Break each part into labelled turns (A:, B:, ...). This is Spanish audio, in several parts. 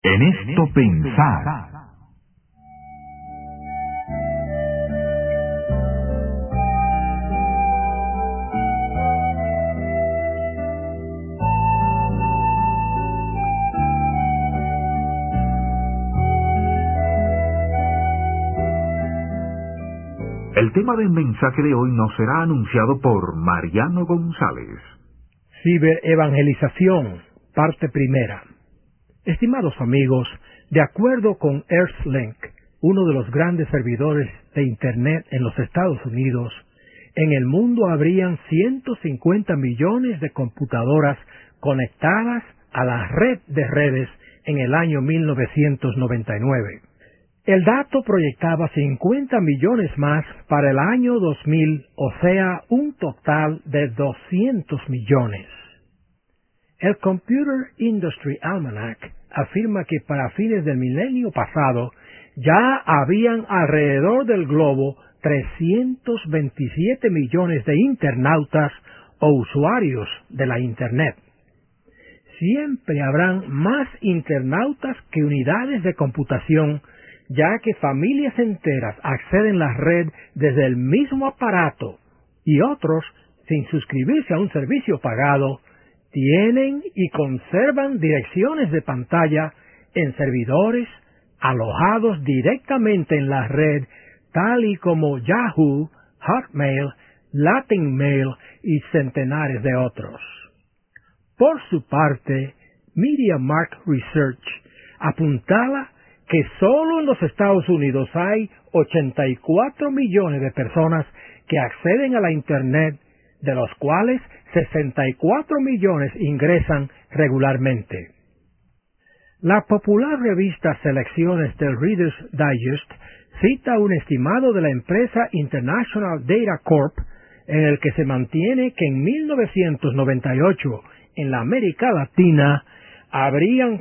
A: En esto pensar. El tema del mensaje de hoy nos será anunciado por Mariano González.
B: Ciberevangelización, parte primera. Estimados amigos, de acuerdo con Earthlink, uno de los grandes servidores de Internet en los Estados Unidos, en el mundo habrían 150 millones de computadoras conectadas a la red de redes en el año 1999. El dato proyectaba 50 millones más para el año 2000, o sea, un total de 200 millones. El Computer Industry Almanac afirma que para fines del milenio pasado ya habían alrededor del globo 327 millones de internautas o usuarios de la Internet. Siempre habrán más internautas que unidades de computación, ya que familias enteras acceden a la red desde el mismo aparato y otros, sin suscribirse a un servicio pagado, tienen y conservan direcciones de pantalla en servidores alojados directamente en la red, tal y como Yahoo, Hotmail, Latin Mail y centenares de otros. Por su parte, MediaMarkt Research apuntala que solo en los Estados Unidos hay 84 millones de personas que acceden a la Internet, de los cuales 64 millones ingresan regularmente. La popular revista Selecciones del Reader's Digest cita un estimado de la empresa International Data Corp en el que se mantiene que en 1998 en la América Latina habrían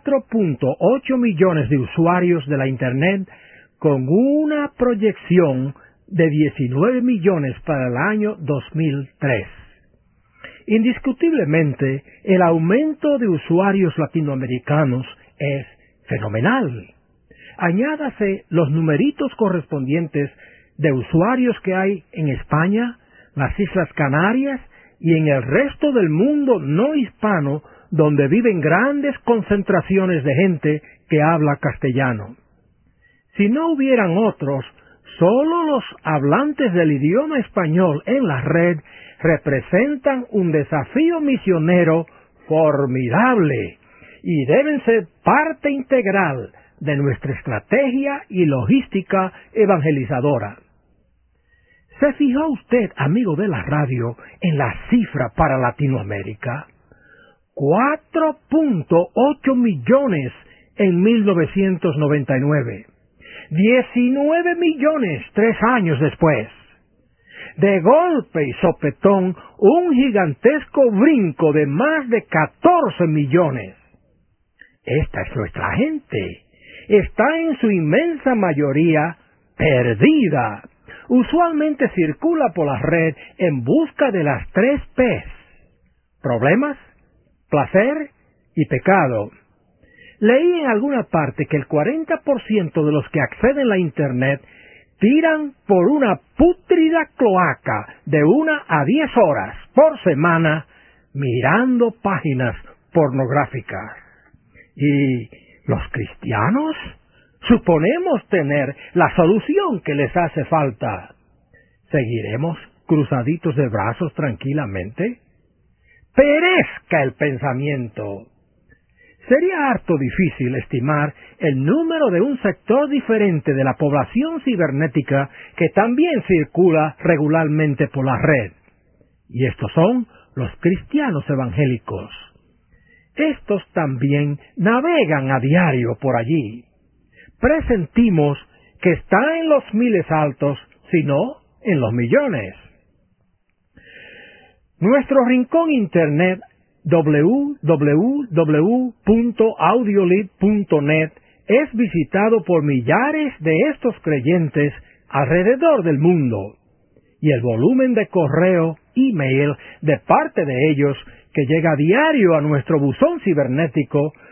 B: 4.8 millones de usuarios de la Internet, con una proyección de 19 millones para el año 2003. Indiscutiblemente, el aumento de usuarios latinoamericanos es fenomenal. Añádase los numeritos correspondientes de usuarios que hay en España, las Islas Canarias y en el resto del mundo no hispano, donde viven grandes concentraciones de gente que habla castellano. Si no hubieran otros, solo los hablantes del idioma español en la red representan un desafío misionero formidable y deben ser parte integral de nuestra estrategia y logística evangelizadora. ¿Se fijó usted, amigo de la radio, en la cifra para Latinoamérica? 4.8 millones en 1999. 19 millones 3 años después. De golpe y sopetón, un gigantesco brinco de más de 14 millones. Esta es nuestra gente. Está en su inmensa mayoría perdida. Usualmente circula por la red en busca de las 3 P's: problemas, placer y pecado. Leí en alguna parte que el 40% de los que acceden a la Internet tiran por una pútrida cloaca de 1 a 10 horas por semana mirando páginas pornográficas. ¿Y los cristianos? Suponemos tener la solución que les hace falta. ¿Seguiremos cruzaditos de brazos tranquilamente? Perezca el pensamiento. Sería harto difícil estimar el número de un sector diferente de la población cibernética que también circula regularmente por la red. Y estos son los cristianos evangélicos. Estos también navegan a diario por allí. Presentimos que está en los miles altos, si no en los millones. Nuestro rincón internet www.audiolib.net es visitado por millares de estos creyentes alrededor del mundo, y el volumen de correo, email de parte de ellos que llega a diario a nuestro buzón cibernético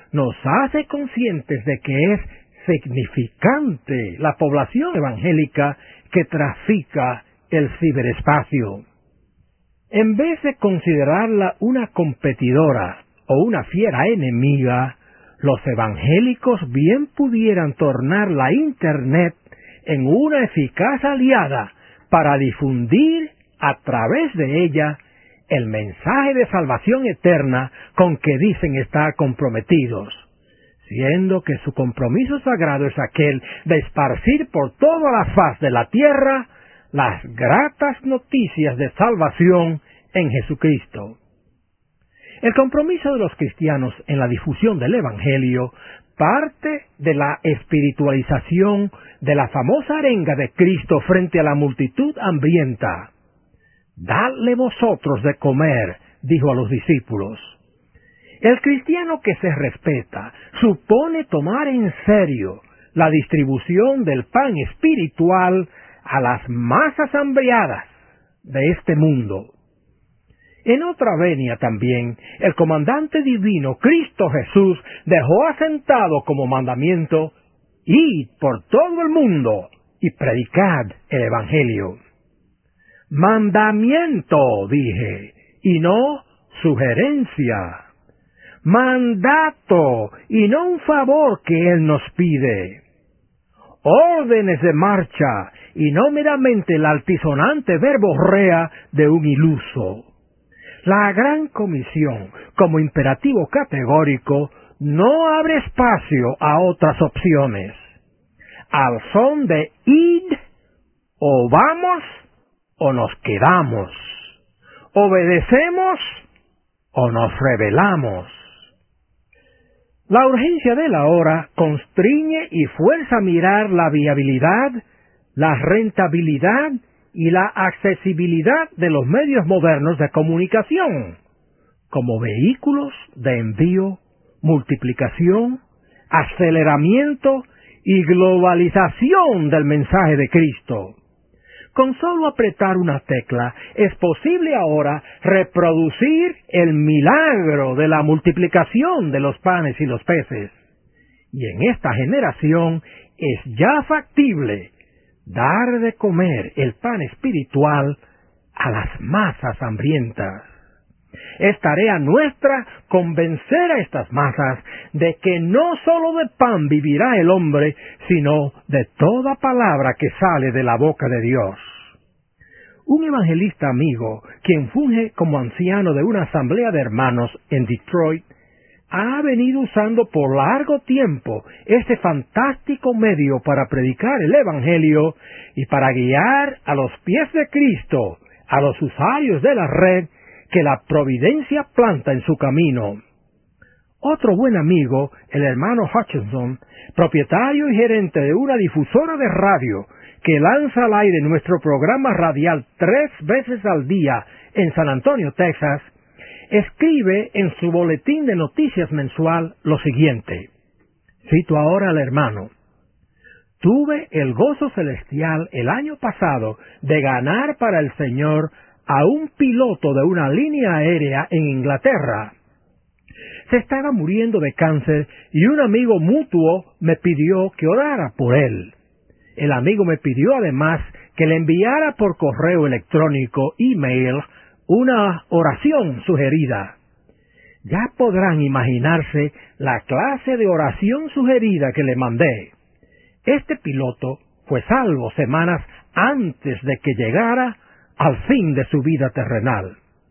B: nos hace conscientes de que es significante la población evangélica que trafica el ciberespacio. En vez de considerarla una competidora o una fiera enemiga, los evangélicos bien pudieran tornar la Internet en una eficaz aliada para difundir a través de ella el mensaje de salvación eterna con que dicen estar comprometidos, siendo que su compromiso sagrado es aquel de esparcir por toda la faz de la tierra las gratas noticias de salvación en Jesucristo. El compromiso de los cristianos en la difusión del Evangelio parte de la espiritualización de la famosa arenga de Cristo frente a la multitud hambrienta. «Dadle vosotros de comer», dijo a los discípulos. El cristiano que se respeta supone tomar en serio la distribución del pan espiritual a las masas hambriadas de este mundo. En otra venia también, el comandante divino Cristo Jesús dejó asentado como mandamiento: «Id por todo el mundo y predicad el Evangelio». Mandamiento, dije, y no sugerencia. Mandato, y no un favor que Él nos pide. Órdenes de marcha, y no meramente el altisonante verborrea de un iluso. La Gran Comisión, como imperativo categórico, no abre espacio a otras opciones. Al son de id, o vamos o nos quedamos. Obedecemos o nos rebelamos. La urgencia de la hora constriñe y fuerza a mirar la viabilidad, la rentabilidad y la accesibilidad de los medios modernos de comunicación, como vehículos de envío, multiplicación, aceleramiento y globalización del mensaje de Cristo. Con solo apretar una tecla es posible ahora reproducir el milagro de la multiplicación de los panes y los peces. Y en esta generación es ya factible dar de comer el pan espiritual a las masas hambrientas. Es tarea nuestra convencer a estas masas de que no sólo de pan vivirá el hombre, sino de toda palabra que sale de la boca de Dios. Un evangelista amigo, quien funge como anciano de una asamblea de hermanos en Detroit, ha venido usando por largo tiempo este fantástico medio para predicar el Evangelio y para guiar a los pies de Cristo a los usuarios de la red que la providencia planta en su camino. Otro buen amigo, el hermano Hutchinson, propietario y gerente de una difusora de radio que lanza al aire nuestro programa radial 3 veces al día en San Antonio, Texas, escribe en su boletín de noticias mensual lo siguiente. Cito ahora al hermano: «Tuve el gozo celestial el año pasado de ganar para el Señor a un piloto de una línea aérea en Inglaterra. Se estaba muriendo de cáncer y un amigo mutuo me pidió que orara por él. El amigo me pidió además que le enviara por correo electrónico, email, una oración sugerida. Ya podrán imaginarse la clase de oración sugerida que le mandé. Este piloto fue salvo semanas antes de que llegara al fin de su vida terrenal.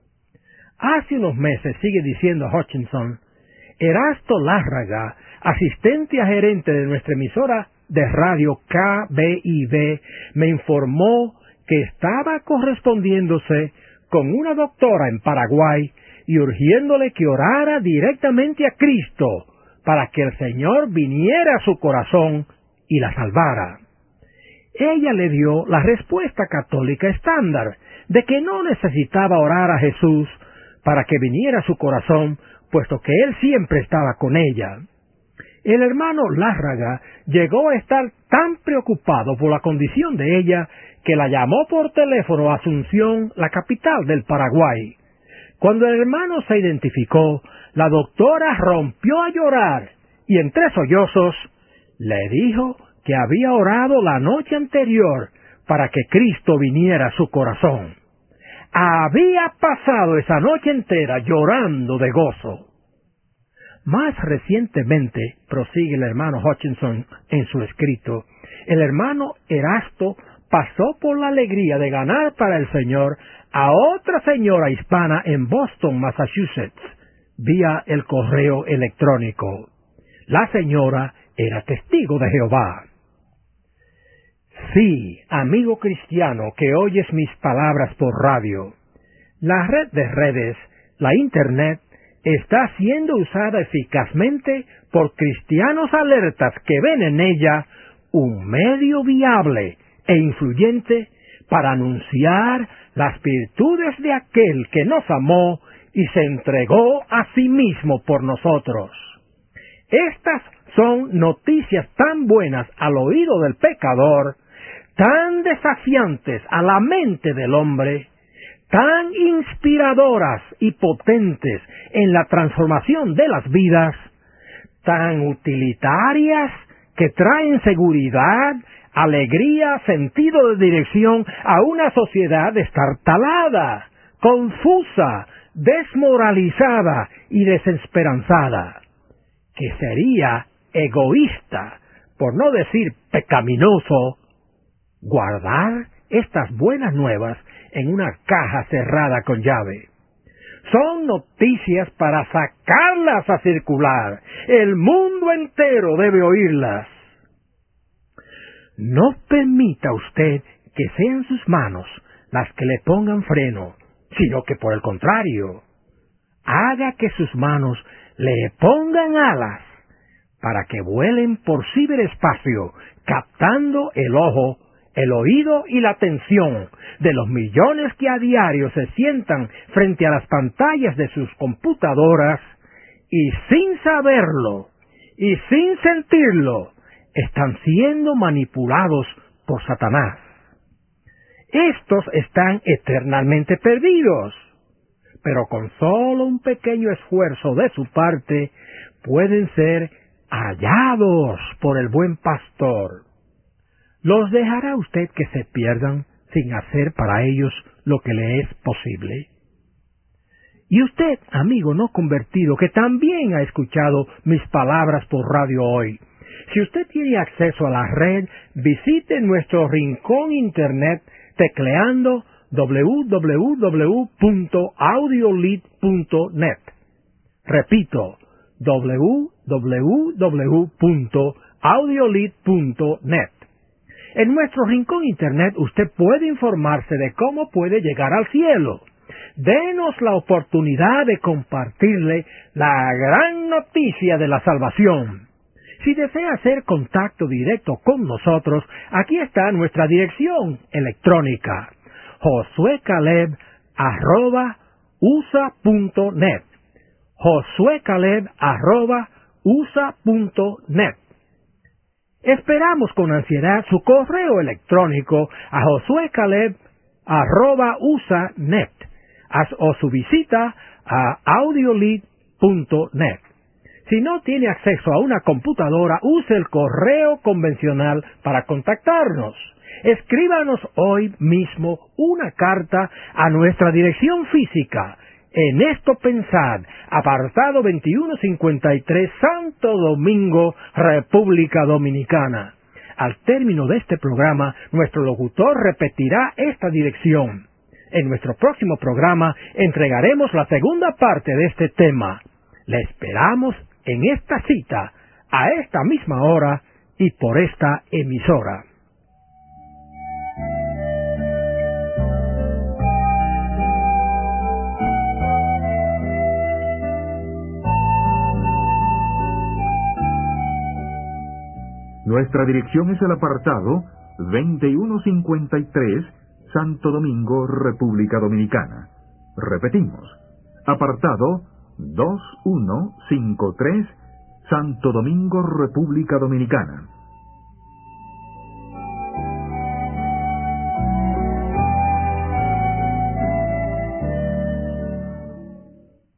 B: Hace unos meses, sigue diciendo Hutchinson, Erasto Lárraga, asistente a gerente de nuestra emisora de radio KBIB, me informó que estaba correspondiéndose con una doctora en Paraguay y urgiéndole que orara directamente a Cristo para que el Señor viniera a su corazón y la salvara. Ella le dio la respuesta católica estándar de que no necesitaba orar a Jesús para que viniera a su corazón, puesto que Él siempre estaba con ella. El hermano Lárraga llegó a estar tan preocupado por la condición de ella que la llamó por teléfono a Asunción, la capital del Paraguay. Cuando el hermano se identificó, la doctora rompió a llorar y entre sollozos le dijo que había orado la noche anterior para que Cristo viniera a su corazón. Había pasado esa noche entera llorando de gozo. Más recientemente, prosigue el hermano Hutchinson en su escrito, el hermano Erasto pasó por la alegría de ganar para el Señor a otra señora hispana en Boston, Massachusetts, vía el correo electrónico. La señora era testigo de Jehová. Sí, amigo cristiano que oyes mis palabras por radio, la red de redes, la Internet, está siendo usada eficazmente por cristianos alertas que ven en ella un medio viable e influyente para anunciar las virtudes de aquel que nos amó y se entregó a sí mismo por nosotros. Estas son noticias tan buenas al oído del pecador, tan desafiantes a la mente del hombre, tan inspiradoras y potentes en la transformación de las vidas, tan utilitarias que traen seguridad, alegría, sentido de dirección a una sociedad destartalada, confusa, desmoralizada y desesperanzada, que sería egoísta, por no decir pecaminoso, guardar estas buenas nuevas en una caja cerrada con llave. Son noticias para sacarlas a circular. El mundo entero debe oírlas. No permita usted que sean sus manos las que le pongan freno, sino que por el contrario, haga que sus manos le pongan alas para que vuelen por ciberespacio, captando el ojo, el oído y la atención de los millones que a diario se sientan frente a las pantallas de sus computadoras y sin saberlo y sin sentirlo están siendo manipulados por Satanás. Estos están eternamente perdidos, pero con solo un pequeño esfuerzo de su parte pueden ser hallados por el buen pastor. ¿Los dejará usted que se pierdan sin hacer para ellos lo que le es posible? Y usted, amigo no convertido, que también ha escuchado mis palabras por radio hoy, si usted tiene acceso a la red, visite nuestro rincón internet tecleando www.audiolid.net. Repito, www.audiolid.net. En nuestro rincón internet usted puede informarse de cómo puede llegar al cielo. Denos la oportunidad de compartirle la gran noticia de la salvación. Si desea hacer contacto directo con nosotros, aquí está nuestra dirección electrónica: josuecaleb@usa.net. josuecaleb@usa.net. Esperamos con ansiedad su correo electrónico a josuecaleb@usa.net o su visita a audiolid.net. Si no tiene acceso a una computadora, use el correo convencional para contactarnos. Escríbanos hoy mismo una carta a nuestra dirección física: En esto pensad, apartado 2153, Santo Domingo, República Dominicana. Al término de este programa, nuestro locutor repetirá esta dirección. En nuestro próximo programa entregaremos la segunda parte de este tema. Le esperamos en esta cita, a esta misma hora y por esta emisora.
A: Nuestra dirección es el apartado 2153, Santo Domingo, República Dominicana. Repetimos, apartado 2153, Santo Domingo, República Dominicana.